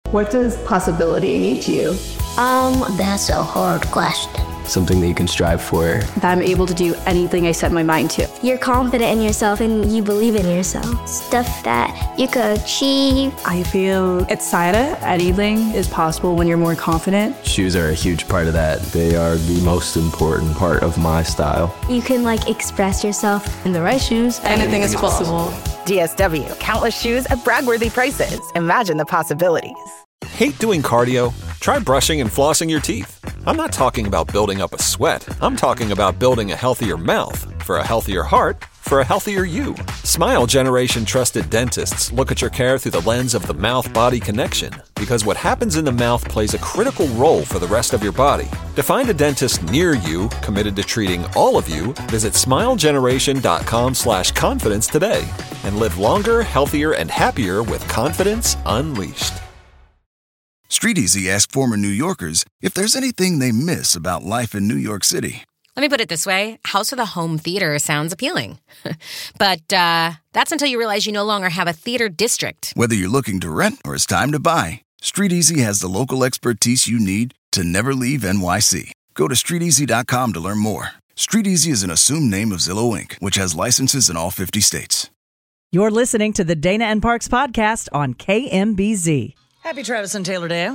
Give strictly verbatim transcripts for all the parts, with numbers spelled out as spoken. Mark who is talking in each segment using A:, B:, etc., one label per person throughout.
A: What does possibility mean to you?
B: Um, that's a hard question.
C: Something that you can strive for.
D: That I'm able to do anything I set my mind to.
E: You're confident in yourself and you believe in yourself. Stuff that you could achieve.
D: I feel excited. Anything is possible when you're more confident.
C: Shoes are a huge part of that.
F: They are the most important part of my style.
E: You can like express yourself.
D: In the right shoes, anything is possible.
G: D S W, countless shoes at brag-worthy prices. Imagine the possibilities.
H: Hate doing cardio? Try brushing and flossing your teeth. I'm not talking about building up a sweat. I'm talking about building a healthier mouth for a healthier heart for a healthier you. Smile Generation trusted dentists look at your care through the lens of the mouth-body connection, because what happens in the mouth plays a critical role for the rest of your body. To find a dentist near you committed to treating all of you, visit smilegeneration.com slash confidence today and live longer, healthier, and happier with confidence unleashed.
I: StreetEasy asked former New Yorkers if there's anything they miss about life in New York City.
J: Let me put it this way. House with a home theater sounds appealing. But uh, that's until you realize you no longer have a theater district.
I: Whether you're looking to rent or it's time to buy, StreetEasy has the local expertise you need to never leave N Y C. Go to street easy dot com to learn more. StreetEasy is an assumed name of Zillow Incorporated, which has licenses in all fifty states.
K: You're listening to the Dana and Parks podcast on K M B Z.
L: Happy Travis and Taylor Day.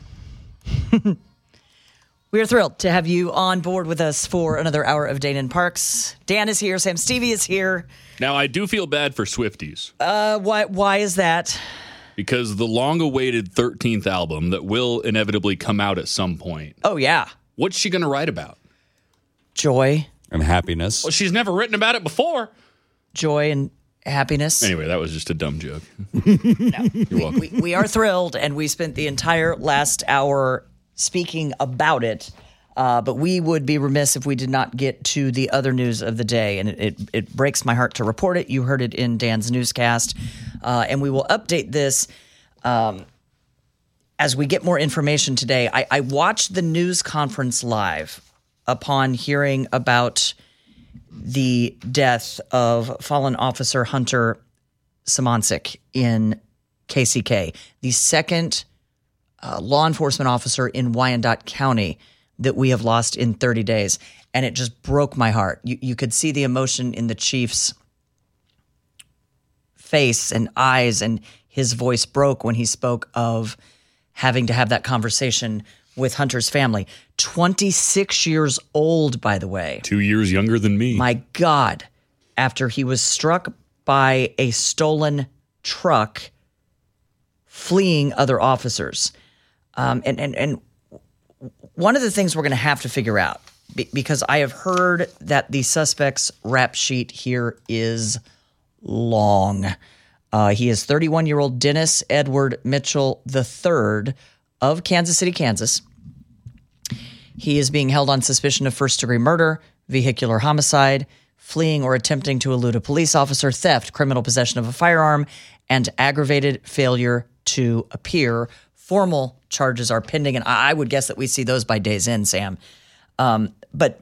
L: We are thrilled to have you on board with us for another hour of Dana and Parks. Dan is here. Sam Stevie is here.
M: Now, I do feel bad for Swifties.
L: Uh, why? Why is that?
M: Because the long-awaited thirteenth album that will inevitably come out at some point.
L: Oh, yeah.
M: What's she going to write about?
L: Joy.
N: And happiness.
M: Well, she's never written about it before.
L: Joy and happiness.
M: Anyway, that was just a dumb joke.
L: No. You're welcome. We, we are thrilled, and we spent the entire last hour speaking about it, uh, but we would be remiss if we did not get to the other news of the day, and it, it, it breaks my heart to report it. You heard it in Dan's newscast, uh, and we will update this um, as we get more information today. I, I watched the news conference live upon hearing about the death of fallen officer Hunter Simoncic in K C K, the second uh, law enforcement officer in Wyandotte County that we have lost in thirty days. And it just broke my heart. You, you could see the emotion in the chief's face and eyes, and his voice broke when he spoke of having to have that conversation with Hunter's family. twenty-six years old, by the way.
M: Two years younger than me.
L: My God. After he was struck by a stolen truck fleeing other officers. Um, and, and, and one of the things we're going to have to figure out, be, because I have heard that the suspect's rap sheet here is long. Uh, he is thirty-one-year-old Dennis Edward Mitchell the third of Kansas City, Kansas. He is being held on suspicion of first-degree murder, vehicular homicide, fleeing or attempting to elude a police officer, theft, criminal possession of a firearm, and aggravated failure to appear. Formal charges are pending, and I would guess that we see those by day's end, Sam. Um, but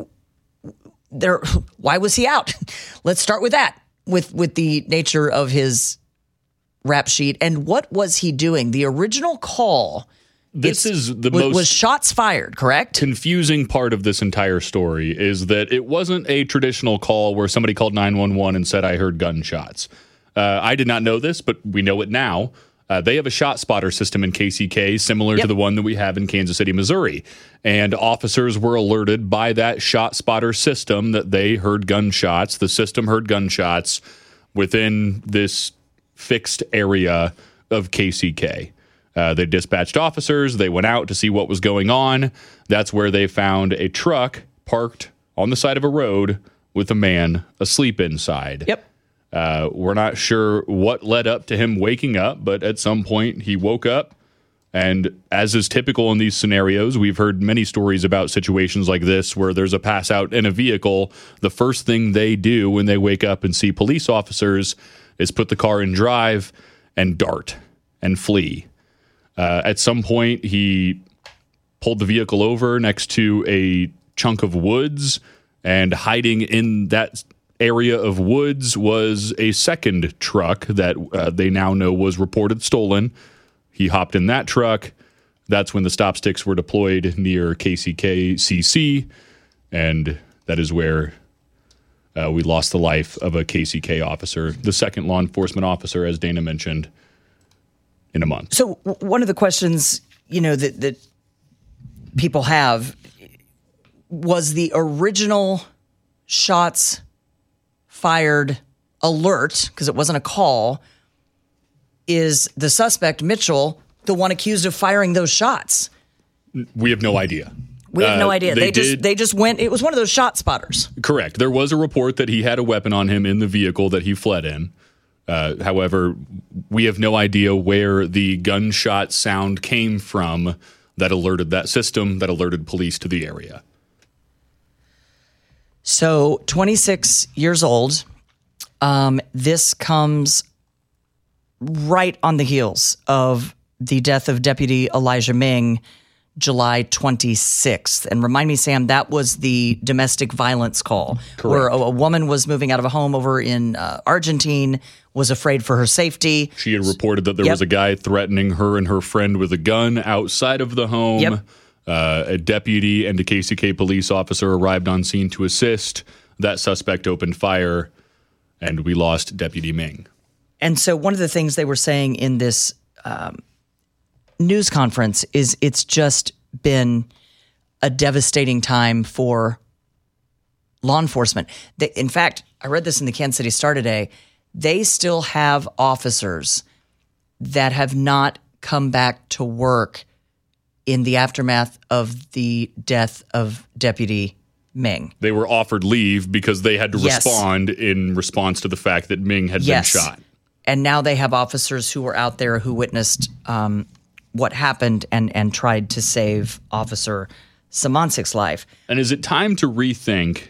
L: there, why was he out? Let's start with that, with, with the nature of his rap sheet. And what was he doing? The original call...
M: This is the
L: was,
M: most
L: was shots fired, correct?
M: Confusing part of this entire story is that it wasn't a traditional call where somebody called nine one one and said, I heard gunshots. Uh, I did not know this, but we know it now. Uh, they have a shot spotter system in K C K similar
L: yep.
M: to the one that we have in Kansas City, Missouri. And officers were alerted by that shot spotter system that they heard gunshots. The system heard gunshots within this fixed area of K C K. Uh, they dispatched officers. They went out to see what was going on. That's where they found a truck parked on the side of a road with a man asleep inside.
L: Yep.
M: Uh, we're not sure what led up to him waking up, but at some point he woke up. And as is typical in these scenarios, we've heard many stories about situations like this where there's a pass out in a vehicle. The first thing they do when they wake up and see police officers is put the car in drive and dart and flee. Uh, at some point, he pulled the vehicle over next to a chunk of woods, and hiding in that area of woods was a second truck that uh, they now know was reported stolen. He hopped in that truck. That's when the stop sticks were deployed near K C K C C, and that is where uh, we lost the life of a K C K officer, the second law enforcement officer, as Dana mentioned, in a month.
L: So w- one of the questions, you know, that, that people have was the original shots fired alert, because it wasn't a call. Is the suspect, Mitchell, the one accused of firing those shots?
M: We have no idea.
L: We have no
M: Uh,
L: idea.
M: They,
L: They, just
M: did,
L: they just went. It was one of those shot spotters.
M: Correct. There was a report that he had a weapon on him in the vehicle that he fled in. Uh, however, we have no idea where the gunshot sound came from that alerted that system, that alerted police to the area.
L: So, twenty-six years old. Um, this comes right on the heels of the death of Deputy Elijah Ming, July twenty-sixth. And remind me, Sam, that was the domestic violence call.
M: Correct.
L: Where a, a woman was moving out of a home over in uh, Argentina, was afraid for her safety.
M: She had reported that there
L: Yep.
M: was a guy threatening her and her friend with a gun outside of the home.
L: Yep.
M: Uh, a deputy and a K C K police officer arrived on scene to assist. That suspect opened fire, and we lost Deputy Ming.
L: And so one of the things they were saying in this um, news conference is it's just been a devastating time for law enforcement. They, in fact, I read this in the Kansas City Star today. They still have officers that have not come back to work in the aftermath of the death of Deputy Ming.
M: They were offered leave because they had to
L: Yes.
M: respond in response to the fact that Ming had
L: Yes.
M: been shot.
L: And now they have officers who were out there who witnessed um, what happened and, and tried to save Officer Samancic's life.
M: And is it time to rethink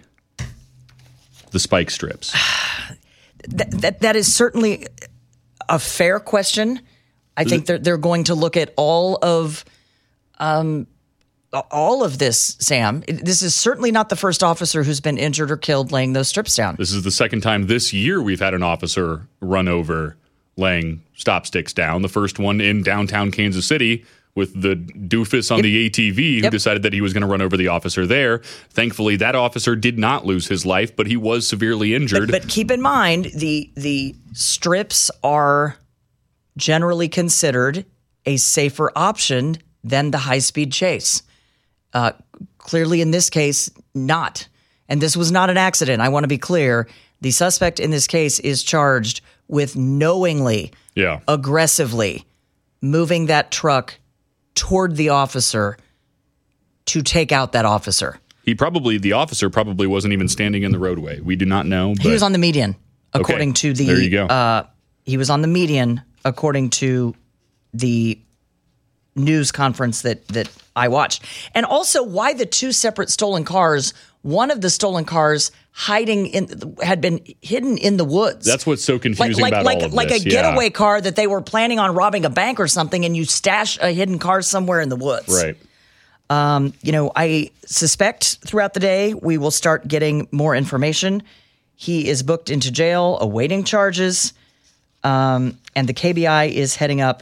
M: the spike strips?
L: That, that, that is certainly a fair question. I think they're, they're going to look at all of um, all of this, Sam. This is certainly not the first officer who's been injured or killed laying those strips down.
M: This is the second time this year we've had an officer run over laying stop sticks down. The first one in downtown Kansas City with the doofus on
L: Yep.
M: the A T V who
L: Yep.
M: decided that he was going to run over the officer there. Thankfully, that officer did not lose his life, but he was severely injured.
L: But, but keep in mind, the the strips are generally considered a safer option than the high-speed chase. Uh, clearly, in this case, not. And this was not an accident. I want to be clear. The suspect in this case is charged with knowingly,
M: yeah.
L: aggressively moving that truck toward the officer to take out that officer.
M: He probably, the officer probably wasn't even standing in the roadway. We do not know. But
L: He was on the median, according
M: Okay.
L: to the.
M: There you go.
L: Uh, he was on the median, according to the news conference that that I watched, and also why the two separate stolen cars. One of the stolen cars hiding in had been hidden in the woods.
M: That's what's so confusing
L: like, like,
M: about
L: like,
M: all of
L: like
M: this.
L: a getaway car that they were planning on robbing a bank or something, and you stash a hidden car somewhere in the woods.
M: Right.
L: Um, you know, I suspect throughout the day we will start getting more information. He is booked into jail, awaiting charges, um, and the K B I is heading up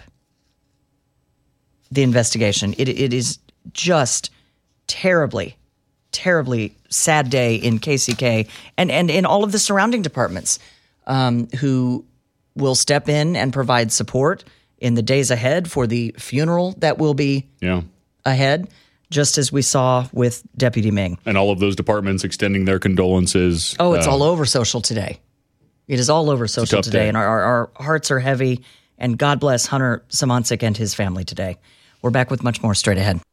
L: the investigation. It, it is just terribly, terribly sad day in K C K and, and in all of the surrounding departments um, who will step in and provide support in the days ahead for the funeral that will be
M: Yeah.
L: ahead, just as we saw with Deputy Ming.
M: And all of those departments extending their condolences.
L: Oh, it's
M: uh,
L: all over social today. It is all over social
M: tough
L: today,
M: day.
L: and our, our, our hearts are heavy. And God bless Hunter Samancic and his family today. We're back with much more straight ahead.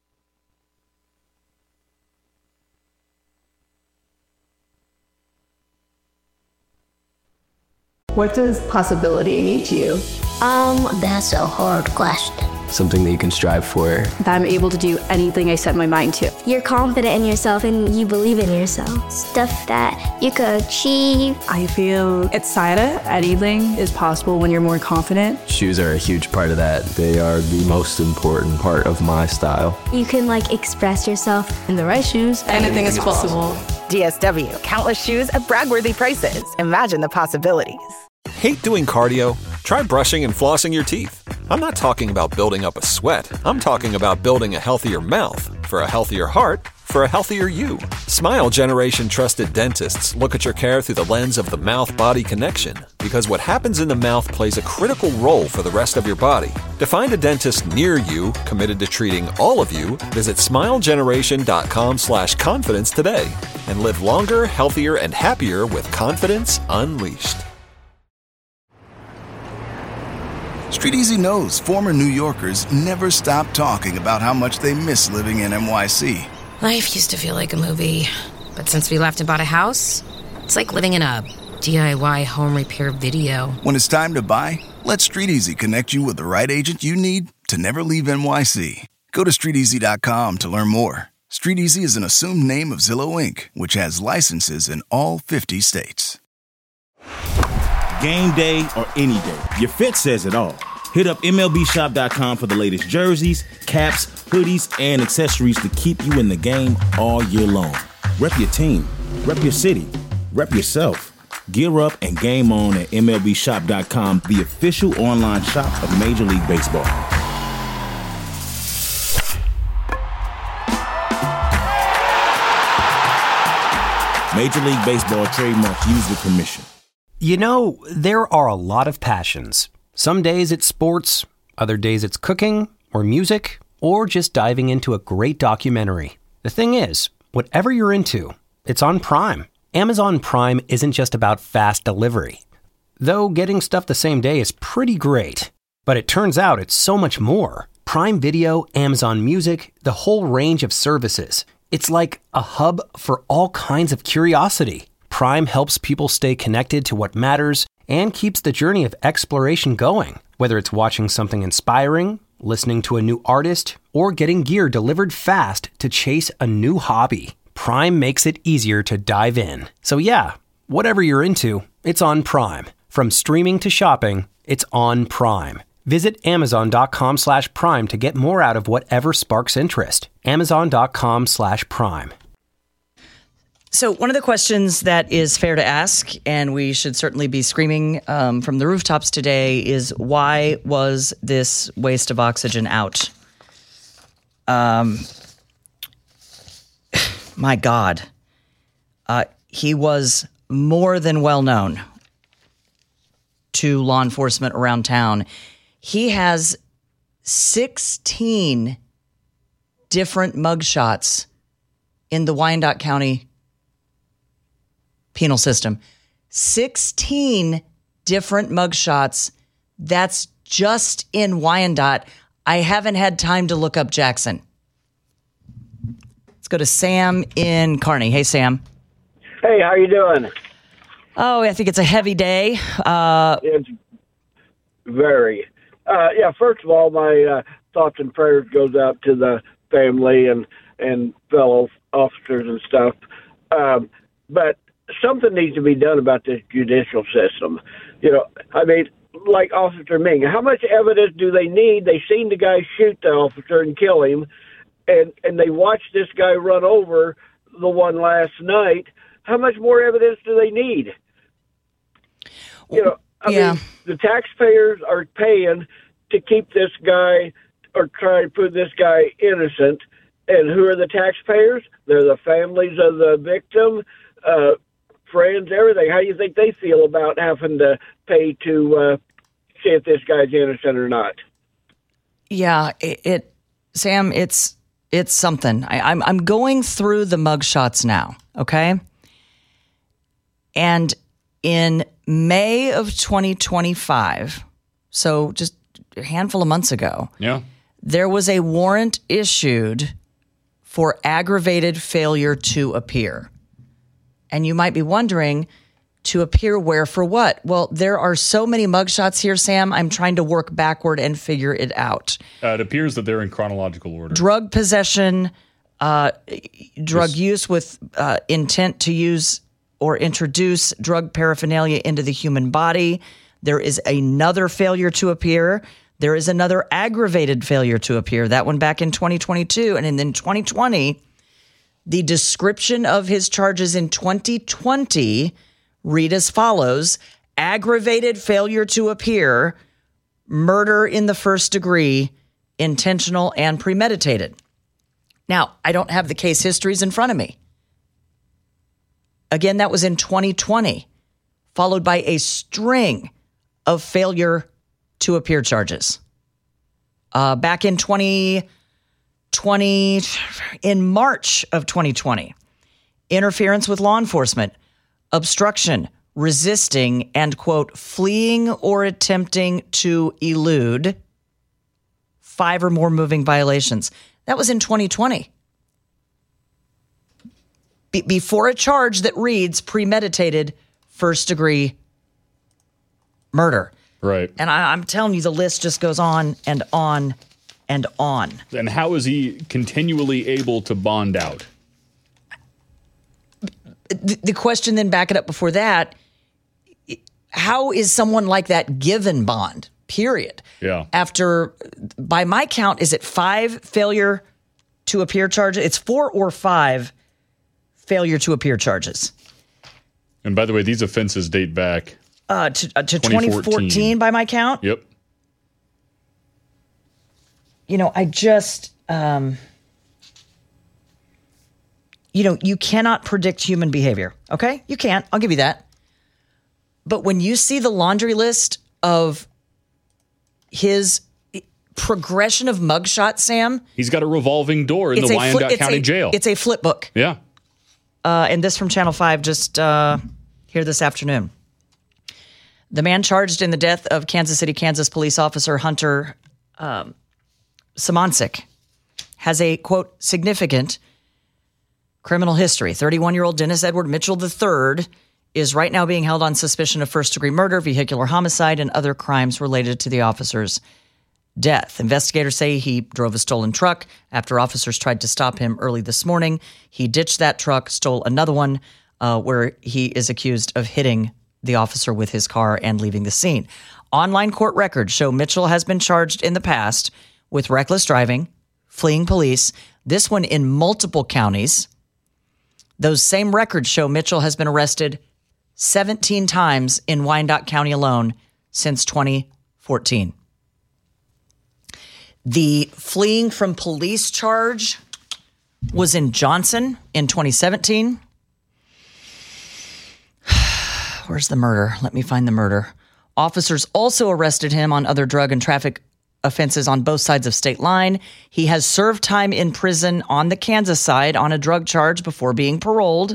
A: What does possibility mean to you?
B: Um, that's a hard question.
C: Something that you can strive for.
D: That I'm able to do anything I set my mind to.
E: You're confident in yourself and you believe in yourself. Stuff that you could achieve.
D: I feel excited. Anything is possible when you're more confident.
C: Shoes are a huge part of that.
F: They are the most important part of my style.
E: You can like express yourself.
D: In the right shoes, anything is possible.
G: D S W, countless shoes at brag-worthy prices. Imagine the possibilities.
H: Hate doing cardio? Try brushing and flossing your teeth. I'm not talking about building up a sweat. I'm talking about building a healthier mouth for a healthier heart for a healthier you. Smile Generation trusted dentists look at your care through the lens of the mouth-body connection, because what happens in the mouth plays a critical role for the rest of your body. To find a dentist near you committed to treating all of you, visit smilegeneration.com slash confidence today and live longer, healthier, and happier with confidence unleashed.
I: Street Easy knows former New Yorkers never stop talking about how much they miss living in N Y C.
J: Life used to feel like a movie, but since we left and bought a house, it's like living in a D I Y home repair video.
I: When it's time to buy, let Street Easy connect you with the right agent you need to never leave N Y C. Go to street easy dot com to learn more. Street Easy is an assumed name of Zillow Incorporated, which has licenses in all fifty states.
N: Game day or any day, your fit says it all. Hit up M L B shop dot com for the latest jerseys, caps, hoodies, and accessories to keep you in the game all year long. Rep your team, rep your city, rep yourself. Gear up and game on at M L B shop dot com, the official online shop of Major League Baseball. Major League Baseball trademark used with permission.
O: You know, there are a lot of passions. Some days it's sports, other days it's cooking or music, or just diving into a great documentary. The thing is, whatever you're into, it's on Prime. Amazon Prime isn't just about fast delivery. Though getting stuff the same day is pretty great. But it turns out it's so much more. Prime Video, Amazon Music, the whole range of services. It's like a hub for all kinds of curiosity. Prime helps people stay connected to what matters and keeps the journey of exploration going. Whether it's watching something inspiring, listening to a new artist, or getting gear delivered fast to chase a new hobby, Prime makes it easier to dive in. So yeah, whatever you're into, it's on Prime. From streaming to shopping, it's on Prime. Visit amazon.com slash prime to get more out of whatever sparks interest. Amazon.com slash prime.
L: So one of the questions that is fair to ask, and we should certainly be screaming um, from the rooftops today, is why was this waste of oxygen out? Um, my God. Uh, he was more than well known to law enforcement around town. He has sixteen different mugshots in the Wyandotte County penal system. sixteen different mugshots. That's just in Wyandotte. I haven't had time to look up Jackson. Let's go to Sam in Kearney. Hey, Sam.
P: Hey, how you doing?
L: Oh, I think it's a heavy day. Uh,
P: it's very. Uh, yeah, first of all, my uh, thoughts and prayers goes out to the family and, and fellow officers and stuff. Um, but something needs to be done about this judicial system. You know, I mean, like Officer Ming, how much evidence do they need? They seen the guy shoot the officer and kill him, and, and they watched this guy run over the one last night. How much more evidence do they need? You know, I
L: yeah.
P: mean, the taxpayers are paying to keep this guy or try to prove this guy innocent. And who are the taxpayers? They're the families of the victim, uh, friends, everything. How do you think they feel about having to pay to uh, see if this guy's innocent or not?
L: Yeah, it, it Sam, it's it's something. I, I'm I'm going through the mugshots now, okay? And in May of twenty twenty-five, so just a handful of months ago,
M: yeah,
L: there was a warrant issued for aggravated failure to appear. And you might be wondering, to appear where for what? Well, there are so many mugshots here, Sam. I'm trying to work backward and figure it out.
M: Uh, it appears that they're in chronological order.
L: Drug possession, uh, drug
M: Yes.
L: use with uh, intent to use or introduce drug paraphernalia into the human body. There is another failure to appear. There is another aggravated failure to appear. That one back in twenty twenty-two. And in twenty twenty, the description of his charges in twenty twenty read as follows: aggravated failure to appear murder in the first degree, intentional and premeditated. Now, I don't have the case histories in front of me. Again, that was in twenty twenty, followed by a string of failure to appear charges. Uh, back in twenty twenty, in March of twenty twenty, interference with law enforcement, obstruction, resisting, and, quote, fleeing or attempting to elude, five or more moving violations. That was in twenty twenty. Be- before a charge that reads premeditated first-degree murder.
M: Right.
L: And I, I'm telling you, the list just goes on and on and on.
M: And how is he continually able to bond out?
L: The, the question then, back it up before that, how is someone like that given bond, period?
M: Yeah.
L: After, by my count, is it five failure to appear charges? It's four or five failure to appear charges.
M: And by the way, these offenses date back
L: uh, to, uh, to twenty fourteen by my count.
M: Yep.
L: You know, I just, um, you know, you cannot predict human behavior. Okay? You can't. I'll give you that. But when you see the laundry list of his progression of mugshots, Sam.
M: He's got a revolving door in the Wyandotte
L: flip,
M: County
L: a,
M: Jail.
L: It's a flip book.
M: Yeah.
L: Uh, and this from Channel five just uh, here this afternoon. The man charged in the death of Kansas City, Kansas police officer Hunter um, Simoncic has a, quote, significant criminal history. thirty-one-year-old Dennis Edward Mitchell the third is right now being held on suspicion of first-degree murder, vehicular homicide, and other crimes related to the officer's death. Investigators say he drove a stolen truck. After officers tried to stop him early this morning, he ditched that truck, stole another one, uh, where he is accused of hitting the officer with his car and leaving the scene. Online court records show Mitchell has been charged in the past with reckless driving, fleeing police, this one in multiple counties. Those same records show Mitchell has been arrested seventeen times in Wyandotte County alone since twenty fourteen. The fleeing from police charge was in Johnson in twenty seventeen. Where's the murder? Let me find the murder. Officers also arrested him on other drug and traffic offenses on both sides of state line. He has served time in prison on the Kansas side on a drug charge before being paroled.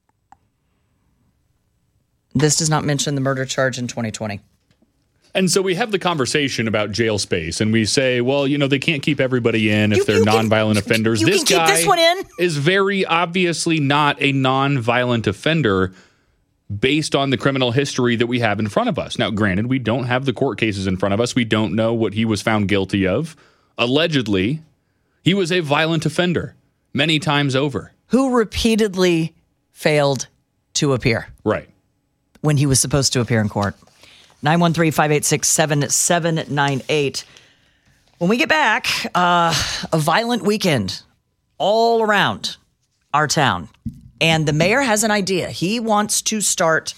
L: This does not mention the murder charge in twenty twenty.
M: And so we have the conversation about jail space, and we say, well, you know, they can't keep everybody in if
L: you,
M: they're
L: you
M: nonviolent
L: can,
M: offenders.
L: You
M: this
L: can
M: guy
L: keep this one in.
M: is very obviously not a nonviolent offender based on the criminal history that we have in front of us. Now, granted, we don't have the court cases in front of us. We don't know what he was found guilty of. Allegedly, he was a violent offender many times over.
L: Who repeatedly failed to appear.
M: Right.
L: When he was supposed to appear in court. nine one three, five eight six, seven seven nine eight. When we get back, uh, a violent weekend all around our town. And the mayor has an idea. He wants to start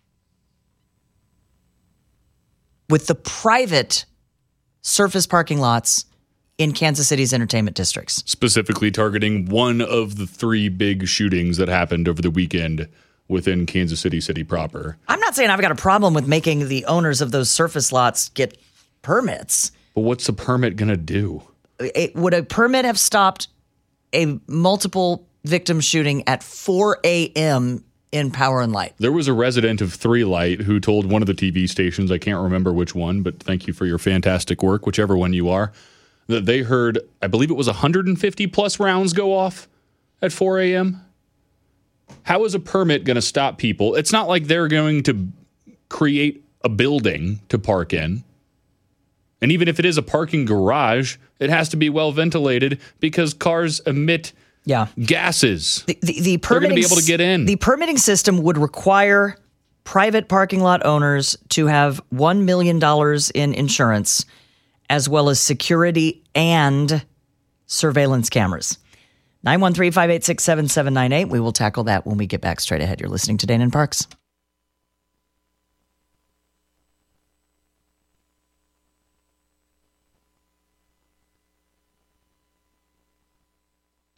L: with the private surface parking lots in Kansas City's entertainment districts.
M: Specifically targeting one of the three big shootings that happened over the weekend within Kansas City City proper.
L: I'm not saying I've got a problem with making the owners of those surface lots get permits.
M: But what's a permit going to do?
L: It, would a permit have stopped a multiple victim shooting at four a.m. in Power and Light?
M: There was a resident of Three Light who told one of the T V stations, I can't remember which one, but thank you for your fantastic work, whichever one you are, that they heard, I believe it was one hundred fifty plus rounds go off at four a.m. How is a permit going to stop people? It's not like they're going to create a building to park in. And even if it is a parking garage, it has to be well ventilated because cars emit
L: yeah.
M: gases.
L: The, the, the
M: they're going to be able to get in.
L: The permitting system would require private parking lot owners to have one million dollars in insurance, as well as security and surveillance cameras. nine one three, five eight six, seven seven nine eight. We will tackle that when we get back straight ahead. You're listening to Dana and Parks.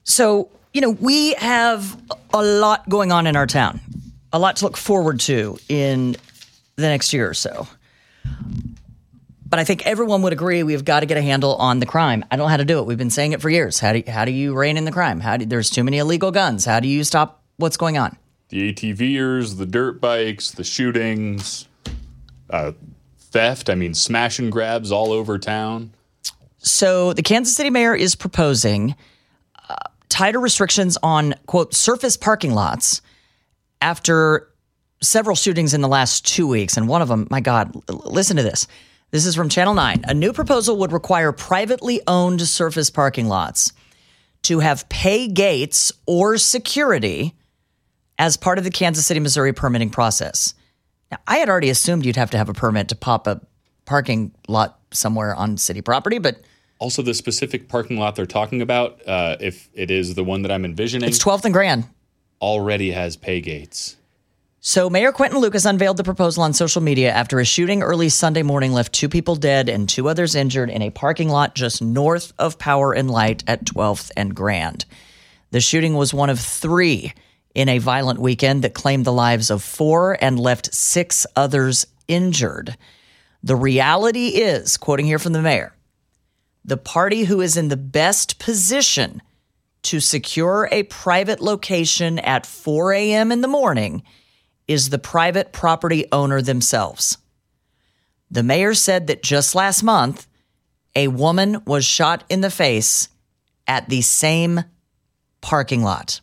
L: So, you know, we have a lot going on in our town, a lot to look forward to in the next year or so. But I think everyone would agree we've got to get a handle on the crime. I don't know how to do it. We've been saying it for years. How do you, how do you rein in the crime? How do, there's too many illegal guns. How do you stop what's going on?
M: The ATVers, the dirt bikes, the shootings, uh, theft. I mean, smash and grabs all over town.
L: So the Kansas City mayor is proposing uh, tighter restrictions on, quote, surface parking lots after several shootings in the last two weeks. And one of them, my God, l- listen to this. This is from Channel nine. A new proposal would require privately owned surface parking lots to have pay gates or security as part of the Kansas City, Missouri permitting process. Now, I had already assumed you'd have to have a permit to pop a parking lot somewhere on city property, but
M: also the specific parking lot they're talking about, uh, if it is the one that I'm envisioning,
L: it's twelfth and Grand,
M: already has pay gates.
L: So Mayor Quentin Lucas unveiled the proposal on social media after a shooting early Sunday morning left two people dead and two others injured in a parking lot just north of Power and Light at twelfth and Grand. The shooting was one of three in a violent weekend that claimed the lives of four and left six others injured. The reality is, quoting here from the mayor, the party who is in the best position to secure a private location at four a.m. in the morning is the private property owner themselves. The mayor said that just last month, a woman was shot in the face at the same parking lot.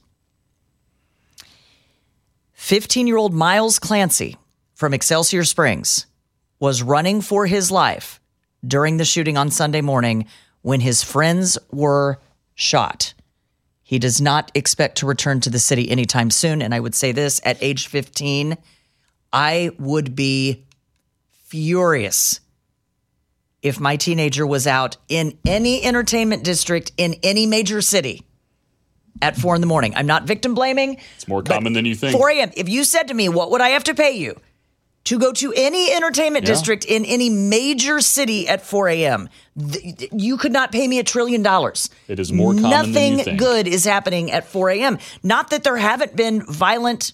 L: fifteen-year-old Miles Clancy from Excelsior Springs was running for his life during the shooting on Sunday morning when his friends were shot. He does not expect to return to the city anytime soon. And I would say this, at age fifteen, I would be furious if my teenager was out in any entertainment district in any major city at four in the morning. I'm not victim blaming.
M: It's more common than you think.
L: four a.m. If you said to me, what would I have to pay you to go to any entertainment
M: Yeah.
L: district in any major city at four a.m., th- you could not pay me a trillion dollars.
M: It is more common
L: Nothing
M: than you think.
L: good is happening at four a.m. Not that there haven't been violent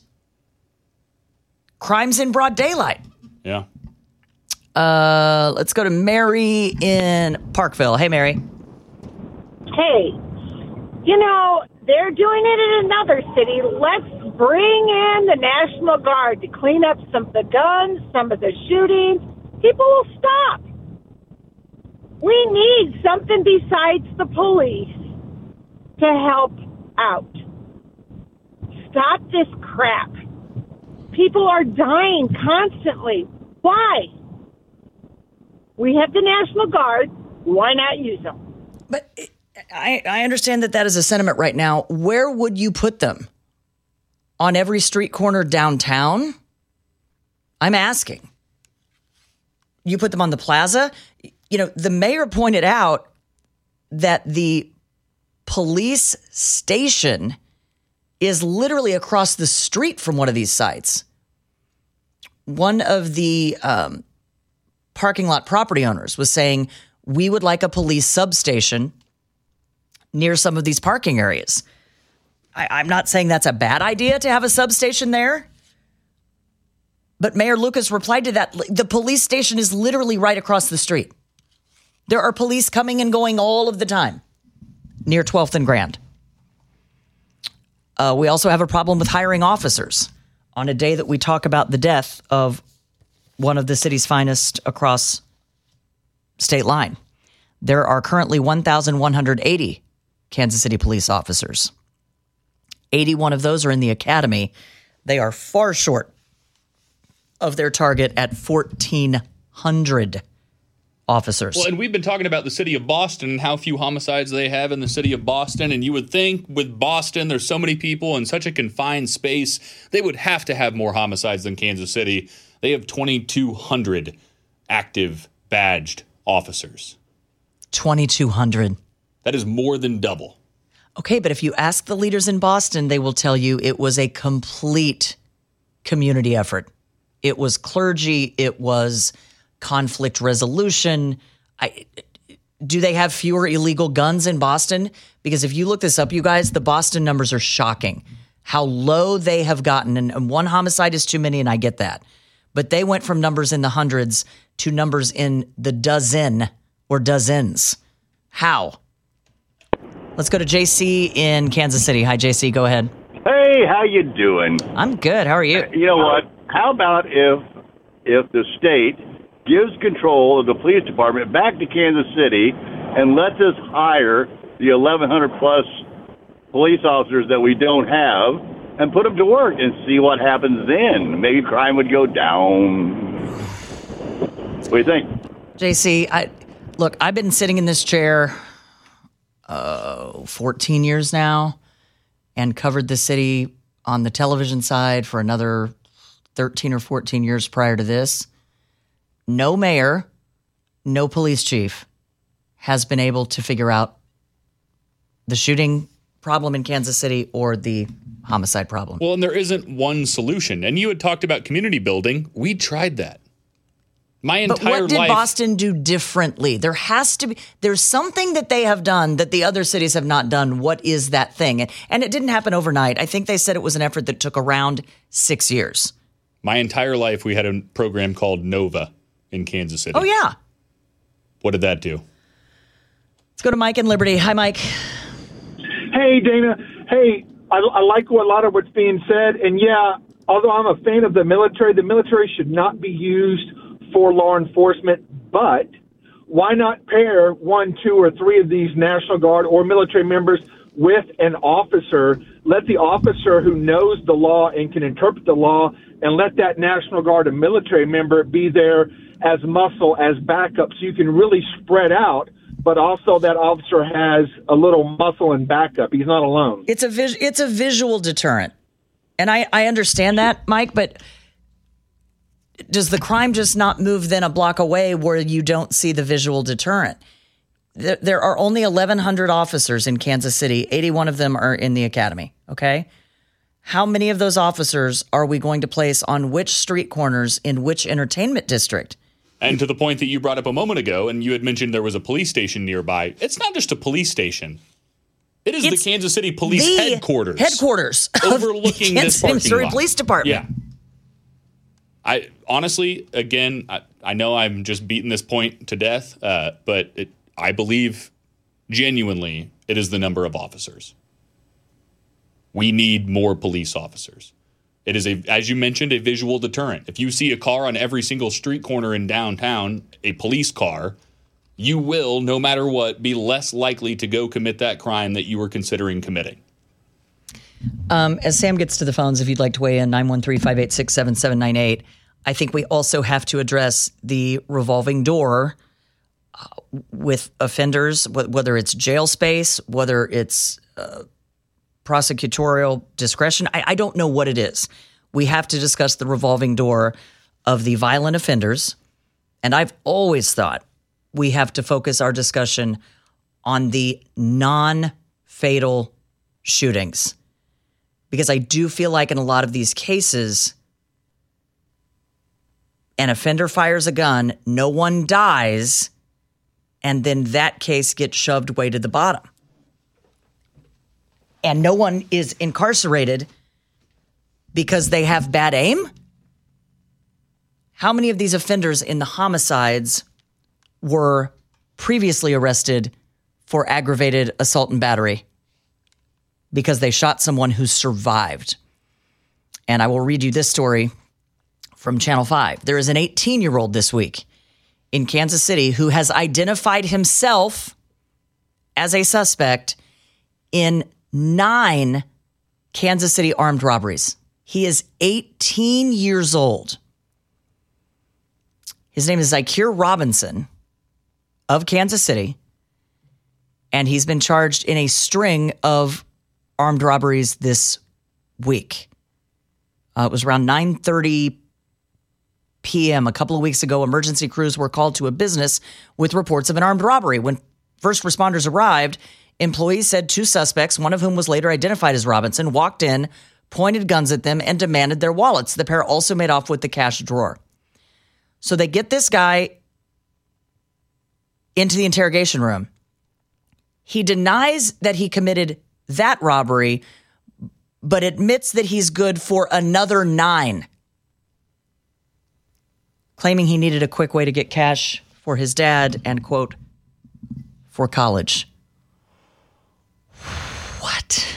L: crimes in broad daylight.
M: Yeah.
L: Uh, let's go to Mary in Parkville. Hey, Mary.
Q: Hey, you know, they're doing it in another city. Let's bring in the National Guard to clean up some of the guns, some of the shootings. People will stop. We need something besides the police to help out. Stop this crap. People are dying constantly. Why? We have the National Guard. Why not use them?
L: But I, I understand that that is a sentiment right now. Where would you put them? On every street corner downtown? I'm asking. You put them on the plaza? You know, the mayor pointed out that the police station is literally across the street from one of these sites. One of the um, parking lot property owners was saying, we would like a police substation near some of these parking areas. I, I'm not saying that's a bad idea to have a substation there. But Mayor Lucas replied to that. The police station is literally right across the street. There are police coming and going all of the time near twelfth and Grand. Uh, we also have a problem with hiring officers on a day that we talk about the death of one of the city's finest across state line. There are currently one thousand one hundred eighty Kansas City police officers. eighty-one of those are in the academy. They are far short of their target at fourteen hundred officers.
M: Well, and we've been talking about the city of Boston and how few homicides they have in the city of Boston. And you would think with Boston, there's so many people in such a confined space, they would have to have more homicides than Kansas City. They have twenty-two hundred active badged officers.
L: twenty-two hundred.
M: That is more than double.
L: Okay, but if you ask the leaders in Boston, they will tell you it was a complete community effort. It was clergy. It was conflict resolution. I, Do they have fewer illegal guns in Boston? Because if you look this up, you guys, the Boston numbers are shocking. How low they have gotten. And, and one homicide is too many, and I get that. But they went from numbers in the hundreds to numbers in the dozen or dozens. How? Let's go to J C in Kansas City. Hi, J C. Go ahead.
R: Hey, how you doing?
L: I'm good. How are you?
R: You know what? How about if if the state gives control of the police department back to Kansas City and lets us hire the eleven hundred plus police officers that we don't have and put them to work and see what happens then? Maybe crime would go down. What do you think?
L: J C, I, look, I've been sitting in this chair uh, fourteen years now and covered the city on the television side for another thirteen or fourteen years prior to this. No mayor, no police chief has been able to figure out the shooting problem in Kansas City or the homicide problem.
M: Well, and there isn't one solution. And you had talked about community building. We tried that. My entire life.
L: But what did
M: life,
L: Boston do differently? There has to be, there's something that they have done that the other cities have not done. What is that thing? And, and it didn't happen overnight. I think they said it was an effort that took around six years.
M: My entire life, we had a program called Nova in Kansas City.
L: Oh, yeah.
M: What did that do?
L: Let's go to Mike in Liberty. Hi, Mike.
S: Hey, Dana. Hey, I, I like a lot of what's being said. And, yeah, although I'm a fan of the military, the military should not be used for law enforcement. But why not pair one, two, or three of these National Guard or military members with an officer? Let the officer who knows the law and can interpret the law, and let that National Guard and military member be there as muscle, as backup, so you can really spread out, but also that officer has a little muscle and backup. He's not alone.
L: It's a vis- it's a visual deterrent. And I, I understand that, Mike, but does the crime just not move then a block away where you don't see the visual deterrent? There, there are only eleven hundred officers in Kansas City. eighty-one of them are in the academy, okay? How many of those officers are we going to place on which street corners in which entertainment district?
M: And to the point that you brought up a moment ago, and you had mentioned there was a police station nearby, it's not just a police station. It is it's the Kansas City Police Headquarters.
L: Headquarters.
M: Overlooking this parking
L: Missouri
M: lot.
L: Police Department.
M: Yeah. I honestly, again, I, I know I'm just beating this point to death, uh, but it, I believe genuinely it is the number of officers. We need more police officers. It is, a, as you mentioned, a visual deterrent. If you see a car on every single street corner in downtown, a police car, you will, no matter what, be less likely to go commit that crime that you were considering committing.
L: Um, as Sam gets to the phones, if you'd like to weigh in, nine one three, five eight six, seven seven nine eight. I think we also have to address the revolving door uh, with offenders, wh- whether it's jail space, whether it's uh, prosecutorial discretion. I, I don't know what it is. We have to discuss the revolving door of the violent offenders. And I've always thought we have to focus our discussion on the non-fatal shootings. Because I do feel like in a lot of these cases, an offender fires a gun, no one dies, and then that case gets shoved way to the bottom. And no one is incarcerated because they have bad aim? How many of these offenders in the homicides were previously arrested for aggravated assault and battery because they shot someone who survived? And I will read you this story from Channel five. There is an eighteen-year-old this week in Kansas City who has identified himself as a suspect in nine Kansas City armed robberies. He is eighteen years old. His name is Zykeer Robinson of Kansas City, and he's been charged in a string of armed robberies this week. Uh, it was around nine thirty p.m. a couple of weeks ago. Emergency crews were called to a business with reports of an armed robbery. When first responders arrived, employees said two suspects, one of whom was later identified as Robinson, walked in, pointed guns at them, and demanded their wallets. The pair also made off with the cash drawer. So they get this guy into the interrogation room. He denies that he committed that robbery, but admits that he's good for another nine, claiming he needed a quick way to get cash for his dad and, quote, for college. What?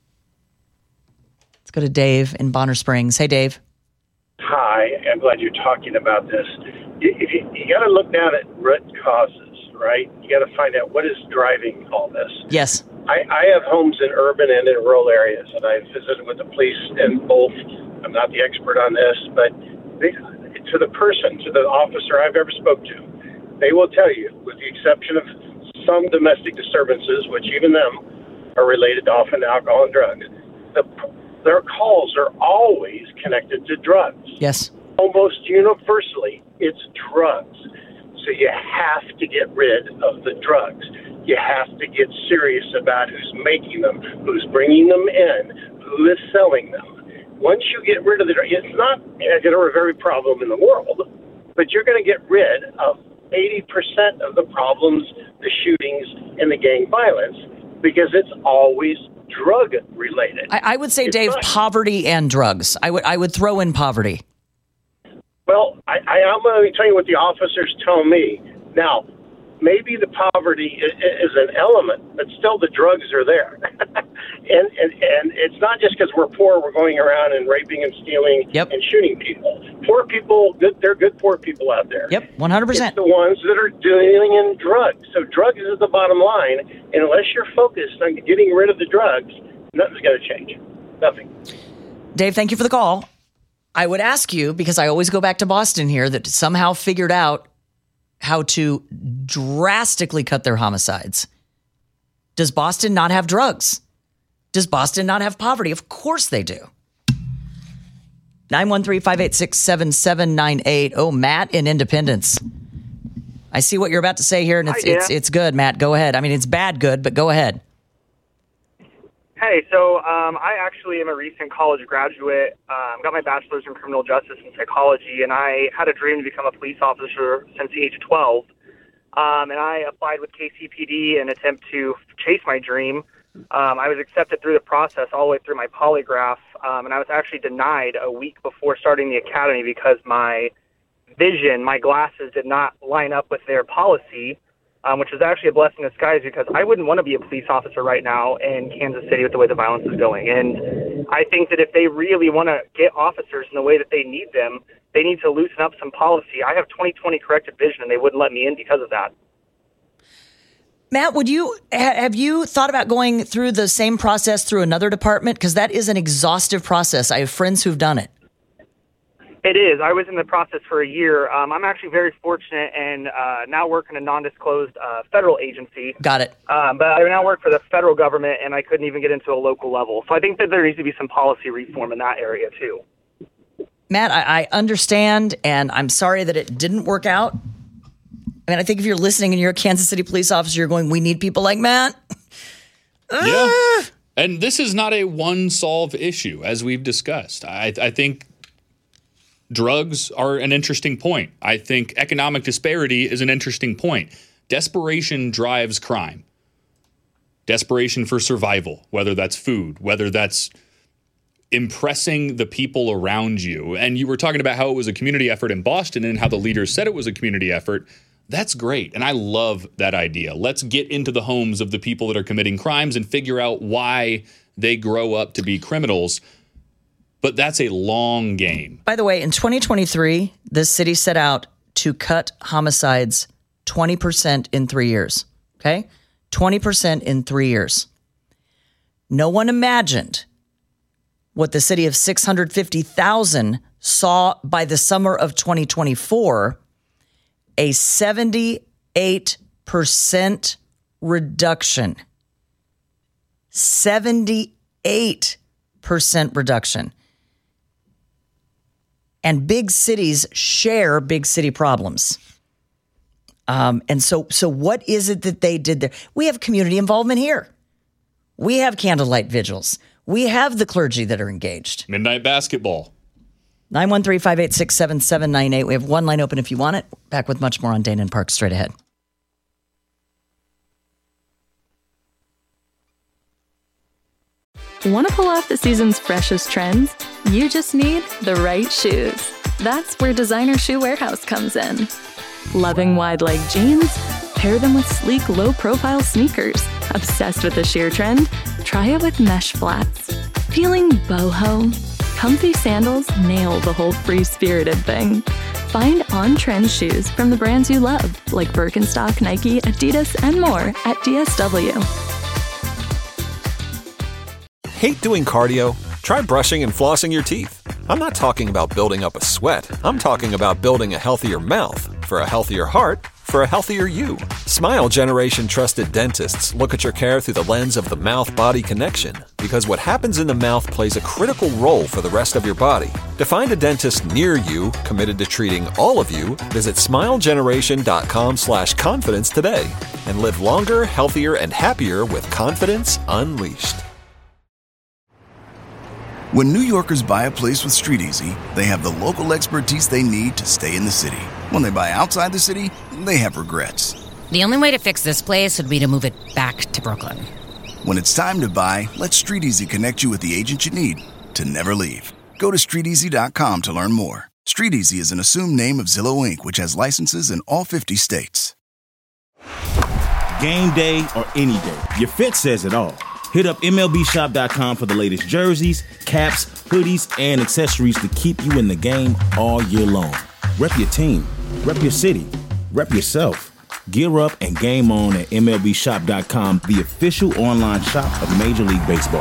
L: Let's go to Dave in Bonner Springs. Hey, Dave.
T: Hi, I'm glad you're talking about this. You, you, you got to look down at root causes, right? You got to find out what is driving all this.
L: Yes.
T: I, I have homes in urban and in rural areas, and I've visited with the police in both. I'm not the expert on this, but they, to the person, to the officer I've ever spoke to, they will tell you, with the exception of some domestic disturbances, which even them are related to often alcohol and drugs, the, their calls are always connected to drugs.
L: Yes.
T: Almost universally, it's drugs. So you have to get rid of the drugs. You have to get serious about who's making them, who's bringing them in, who is selling them. Once you get rid of the drugs, it's not a very problem in the world, but you're going to get rid of eighty percent of the problems, the shootings, and the gang violence, because it's always drug related.
L: I, I would say, it's Dave, not. poverty and drugs. I would I would throw in poverty.
T: Well, I, I, I'm going to tell you what the officers tell me. Now, maybe the poverty is, is an element, but still the drugs are there. and, and and it's not just because we're poor, we're going around and raping and stealing
L: yep.
T: and shooting people. Poor people, good, they're good poor people out there.
L: Yep, one hundred percent.
T: It's the ones that are dealing in drugs. So drugs is the bottom line, and unless you're focused on getting rid of the drugs, nothing's going to change. Nothing.
L: Dave, thank you for the call. I would ask you, because I always go back to Boston here, that somehow figured out how to drastically cut their homicides. Does Boston not have drugs? Does Boston not have poverty? Of course they do. nine one three, five eight six, seven seven nine eight. Oh, Matt in Independence. I see what you're about to say here, and it's
U: Hi,
L: it's it's good, Matt. Go ahead. I mean, it's bad good, but go ahead.
U: Hey, so um, I actually am a recent college graduate. Um, got my bachelor's in criminal justice and psychology, and I had a dream to become a police officer since the age of twelve. Um, and I applied with K C P D in an attempt to chase my dream. Um, I was accepted through the process all the way through my polygraph, um, and I was actually denied a week before starting the academy because my vision, my glasses did not line up with their policy. Um, which is actually a blessing in disguise because I wouldn't want to be a police officer right now in Kansas City with the way the violence is going. And I think that if they really want to get officers in the way that they need them, they need to loosen up some policy. I have twenty twenty corrected vision, and they wouldn't let me in because of that.
L: Matt, would you have you thought about going through the same process through another department? Because that is an exhaustive process. I have friends who've done it.
U: It is. I was in the process for a year. Um, I'm actually very fortunate and uh, now work in a non-disclosed uh, federal agency.
L: Got it.
U: Um, but I now work for the federal government, and I couldn't even get into a local level. So I think that there needs to be some policy reform in that area, too.
L: Matt, I, I understand, and I'm sorry that it didn't work out. I mean, I think if you're listening and you're a Kansas City police officer, you're going, we need people like Matt.
M: Yeah. And this is not a one-solve issue, as we've discussed. I, I think drugs are an interesting point. I think economic disparity is an interesting point. Desperation drives crime. Desperation for survival, whether that's food, whether that's impressing the people around you. And you were talking about how it was a community effort in Boston and how the leaders said it was a community effort. That's great. And I love that idea. Let's get into the homes of the people that are committing crimes and figure out why they grow up to be criminals. But that's a long game.
L: By the way, in twenty twenty-three, the city set out to cut homicides twenty percent in three years. Okay? twenty percent in three years. No one imagined what the city of six hundred fifty thousand saw by the summer of twenty twenty-four, a seventy-eight percent reduction. seventy-eight percent reduction. And big cities share big city problems. Um, and so, so what is it that they did there? We have community involvement here. We have candlelight vigils. We have the clergy that are engaged.
M: Midnight basketball.
L: nine one three, five eight six, seven seven nine eight. We have one line open if you want it. Back with much more on Dana and Park straight ahead.
K: Want to pull off the season's freshest trends? You just need the right shoes. That's where Designer Shoe Warehouse comes in. Loving wide leg jeans? Pair them with sleek, low-profile sneakers. Obsessed with the sheer trend? Try it with mesh flats. Feeling boho? Comfy sandals nail the whole free-spirited thing. Find on-trend shoes from the brands you love, like Birkenstock, Nike, Adidas, and more at D S W.
H: Hate doing cardio? Try brushing and flossing your teeth. I'm not talking about building up a sweat. I'm talking about building a healthier mouth. For a healthier heart, for a healthier you. Smile Generation trusted dentists look at your care through the lens of the mouth-body connection, because what happens in the mouth plays a critical role for the rest of your body. To find a dentist near you committed to treating all of you, visit smilegeneration.com slash confidence today and live longer, healthier, and happier with confidence unleashed.
I: When New Yorkers buy a place with StreetEasy, they have the local expertise they need to stay in the city. When they buy outside the city, they have regrets.
J: The only way to fix this place would be to move it back to Brooklyn.
I: When it's time to buy, let StreetEasy connect you with the agent you need to never leave. Go to street easy dot com to learn more. StreetEasy is an assumed name of Zillow Incorporated, which has licenses in all fifty states.
N: Game day or any day, your fit says it all. Hit up M L B shop dot com for the latest jerseys, caps, hoodies, and accessories to keep you in the game all year long. Rep your team, rep your city, rep yourself. Gear up and game on at M L B shop dot com, the official online shop of Major League Baseball.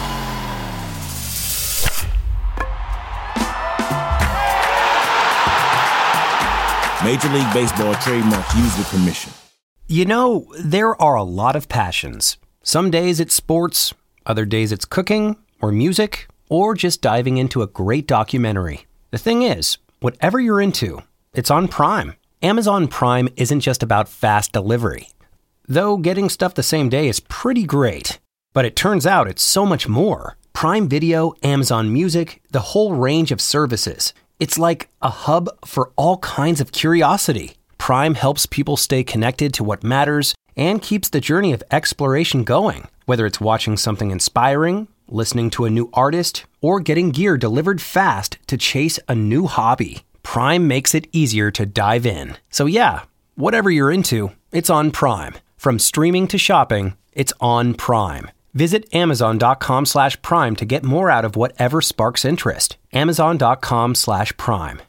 N: Major League Baseball trademarks used with permission.
O: You know, there are a lot of passions. Some days it's sports, other days it's cooking or music, or just diving into a great documentary. The thing is, whatever you're into, it's on Prime. Amazon Prime isn't just about fast delivery. Though getting stuff the same day is pretty great. But it turns out it's so much more. Prime Video, Amazon Music, the whole range of services. It's like a hub for all kinds of curiosity. Prime helps people stay connected to what matters and keeps the journey of exploration going. Whether it's watching something inspiring, listening to a new artist, or getting gear delivered fast to chase a new hobby, Prime makes it easier to dive in. So yeah, whatever you're into, it's on Prime. From streaming to shopping, it's on Prime. Visit amazon.com slash prime to get more out of whatever sparks interest. Amazon.com slash prime.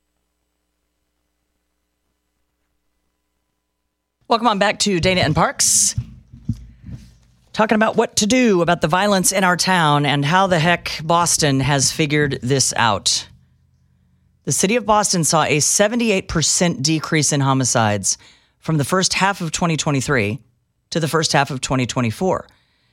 L: Welcome on back to Dana and Parks. Talking about what to do about the violence in our town and how the heck Boston has figured this out. The city of Boston saw a seventy-eight percent decrease in homicides from the first half of twenty twenty-three to the first half of twenty twenty-four.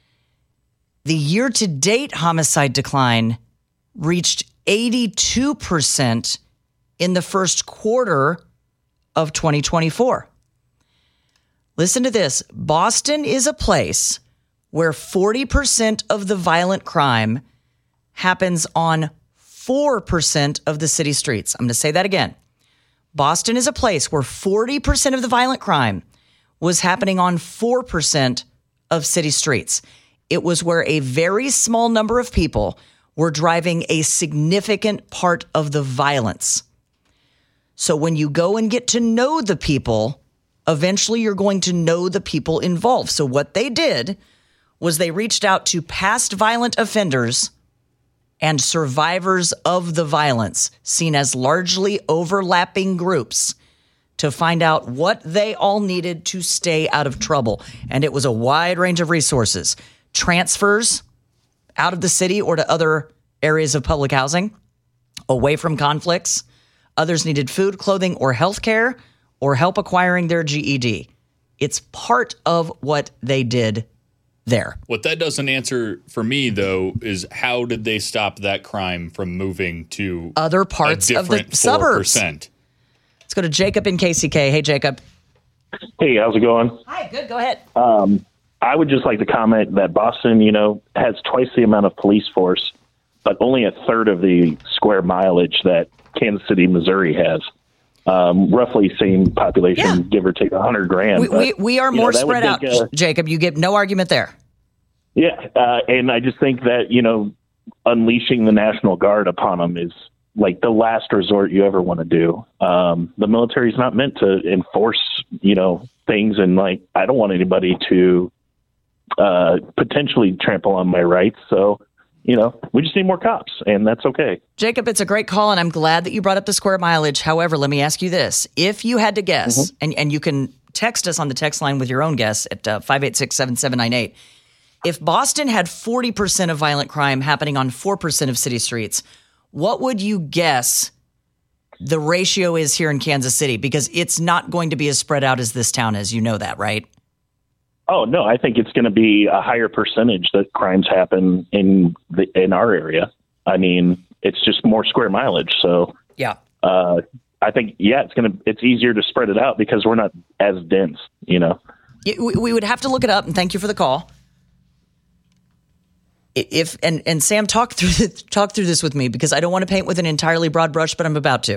L: The year-to-date homicide decline reached eighty-two percent in the first quarter of twenty twenty-four. Listen to this. Boston is a place where forty percent of the violent crime happens on four percent of the city streets. I'm going to say that again. Boston is a place where forty percent of the violent crime was happening on four percent of city streets. It was where a very small number of people were driving a significant part of the violence. So when you go and get to know the people, eventually you're going to know the people involved. So what they did was they reached out to past violent offenders and survivors of the violence, seen as largely overlapping groups, to find out what they all needed to stay out of trouble. And it was a wide range of resources. Transfers out of the city or to other areas of public housing, away from conflicts. Others needed food, clothing, or health care, or help acquiring their G E D. It's part of what they did there.
M: What that doesn't answer for me, though, is how did they stop that crime from moving to
L: other parts of the suburbs? Let's go to Jacob in K C K. Hey, Jacob.
V: Hey, how's it going?
L: Hi, good. Go ahead.
V: Um, I would just like to comment that Boston, you know, has twice the amount of police force, but only a third of the square mileage that Kansas City, Missouri has. Um, roughly same population, yeah. give or take a hundred grand.
L: We,
V: but,
L: we, we are more
V: know,
L: spread out, a, Jacob. You get no argument there.
V: Yeah, uh, and I just think that, you know, unleashing the National Guard upon them is like the last resort you ever want to do. Um, the military is not meant to enforce, you know, things. And like, I don't want anybody to uh, potentially trample on my rights. So, you know, we just need more cops, and that's okay.
L: Jacob, it's a great call, and I'm glad that you brought up the square mileage. However, let me ask you this. If you had to guess, mm-hmm. and, and you can text us on the text line with your own guess at uh, five eight six, seven seven nine eight. If Boston had forty percent of violent crime happening on four percent of city streets, what would you guess the ratio is here in Kansas City? Because it's not going to be as spread out as this town is. You know that, right?
V: Oh, no, I think it's going to be a higher percentage that crimes happen in the in our area. I mean, it's just more square mileage. So,
L: yeah,
V: uh, I think, yeah, it's going to it's easier to spread it out because we're not as dense, you know.
L: We, we would have to look it up, and thank you for the call. If and, and Sam, talk through the, talk through this with me because I don't want to paint with an entirely broad brush, but I'm about to.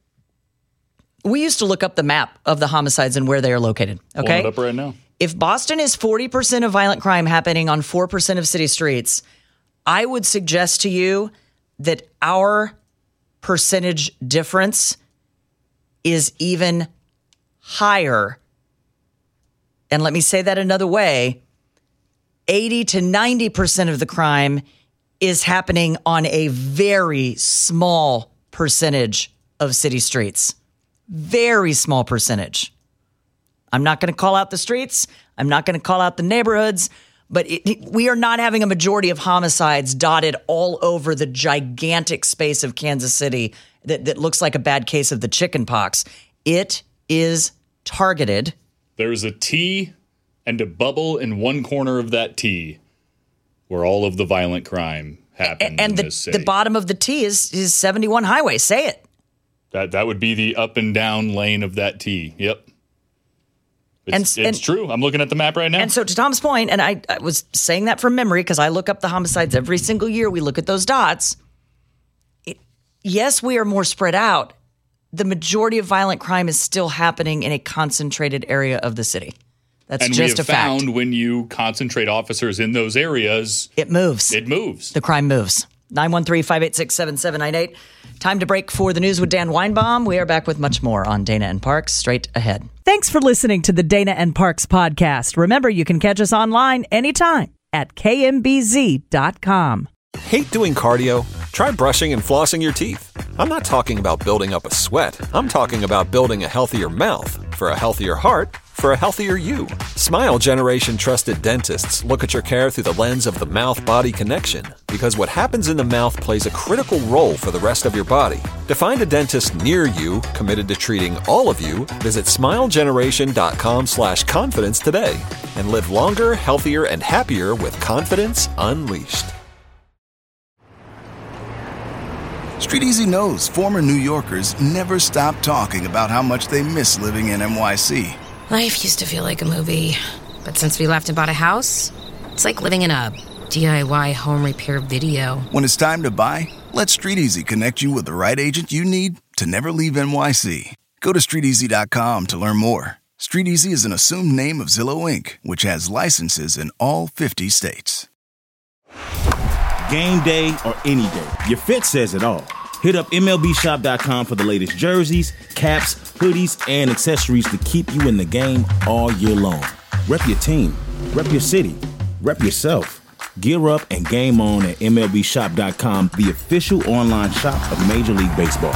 L: We used to look up the map of the homicides and where they are located. Okay,
M: pulling it up right now.
L: If Boston is forty percent of violent crime happening on four percent of city streets, I would suggest to you that our percentage difference is even higher. And let me say that another way. eighty to ninety percent of the crime is happening on a very small percentage of city streets. Very small percentage. I'm not going to call out the streets. I'm not going to call out the neighborhoods, but it, it, we are not having a majority of homicides dotted all over the gigantic space of Kansas City that, that looks like a bad case of the chicken pox. It is targeted.
M: There's a T and a bubble in one corner of that T where all of the violent crime happens
L: and
M: in
L: the,
M: this city.
L: The bottom of the T is, is seventy-one Highway. Say it.
M: That that would be the up and down lane of that T. Yep. It's,
L: And-
M: it's
L: and-
M: true. I'm looking at the map right now.
L: And so to Tom's point, and I, I was saying that from memory because I look up the homicides every single year. We look at those dots. It, yes, we are more spread out. The majority of violent crime is still happening in a concentrated area of the city. That's
M: and
L: just
M: we have
L: a fact.
M: found when you concentrate officers in those areas,
L: it moves.
M: It moves.
L: The crime moves. nine one three, five eight six, seven seven nine eight. Time to break for the news with Dan Weinbaum. We are back with much more on Dana and Parks straight ahead.
A: Thanks for listening to the Dana and Parks podcast. Remember, you can catch us online anytime at K M B Z dot com.
H: Hate doing cardio? Try brushing and flossing your teeth. I'm not talking about building up a sweat. I'm talking about building a healthier mouth. For a healthier heart, for a healthier you. Smile Generation trusted dentists look at your care through the lens of the mouth-body connection, because what happens in the mouth plays a critical role for the rest of your body. To find a dentist near you committed to treating all of you, visit smilegeneration.com slash confidence today and live longer, healthier, and happier with confidence unleashed.
I: Street Easy knows former New Yorkers never stop talking about how much they miss living in N Y C.
J: Life used to feel like a movie, but since we left and bought a house, it's like living in a D I Y home repair video.
I: When it's time to buy, let Street Easy connect you with the right agent you need to never leave N Y C. Go to street easy dot com to learn more. Street Easy is an assumed name of Zillow Incorporated, which has licenses in all fifty states.
N: Game day or any day, your fit says it all. Hit up M L B shop dot com for the latest jerseys, caps, hoodies, and accessories to keep you in the game all year long. Rep your team, rep your city, rep yourself. Gear up and game on at M L B shop dot com, the official online shop of Major League Baseball.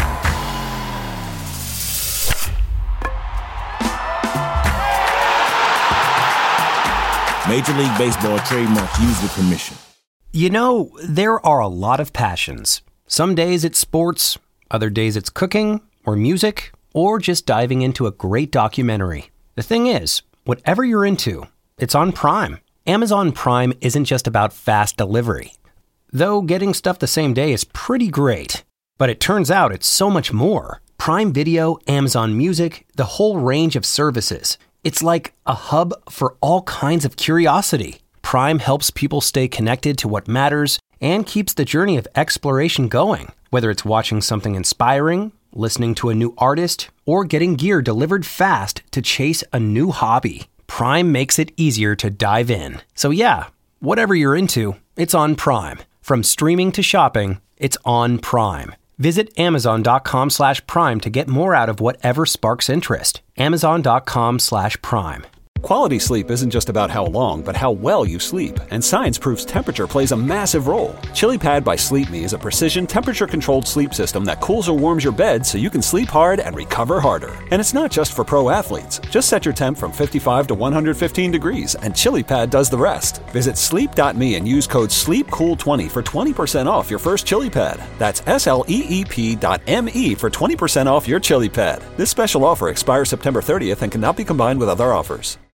N: Major League Baseball trademark used with permission.
O: You know, there are a lot of passions. Some days it's sports, other days it's cooking, or music, or just diving into a great documentary. The thing is, whatever you're into, it's on Prime. Amazon Prime isn't just about fast delivery. Though getting stuff the same day is pretty great. But it turns out it's so much more. Prime Video, Amazon Music, the whole range of services. It's like a hub for all kinds of curiosity. Prime helps people stay connected to what matters and keeps the journey of exploration going. Whether it's watching something inspiring, listening to a new artist, or getting gear delivered fast to chase a new hobby, Prime makes it easier to dive in. So yeah, Whatever you're into, it's on Prime. From streaming to shopping, it's on Prime. Visit amazon.com slash prime to get more out of whatever sparks interest. Amazon.com slash prime.
B: Quality sleep isn't just about how long, but how well you sleep. And science proves temperature plays a massive role. ChiliPad by Sleep Me is a precision temperature-controlled sleep system that cools or warms your bed so you can sleep hard and recover harder. And it's not just for pro athletes. Just set your temp from fifty-five to one hundred fifteen degrees, and ChiliPad does the rest. Visit sleep dot me and use code sleep cool twenty for twenty percent off your first ChiliPad. That's S L E E P dot M E for twenty percent off your ChiliPad. This special offer expires September thirtieth and cannot be combined with other offers.